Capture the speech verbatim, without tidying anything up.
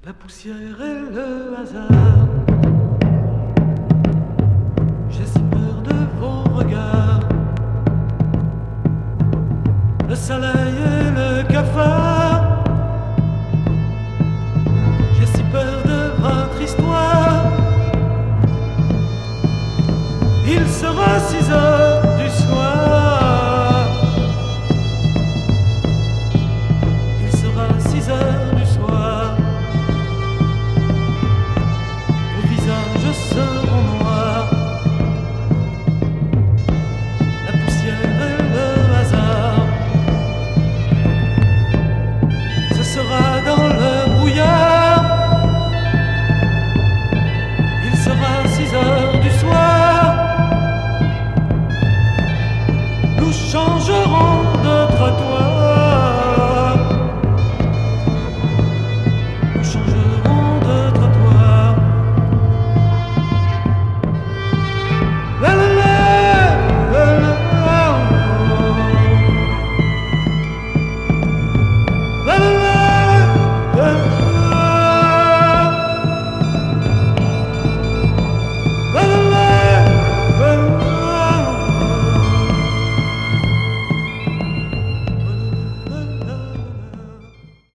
La poussière et le hasard. J'ai si peur de vos regards. Le soleil et le cafard. J'ai si peur de votre histoire. Il sera six heures.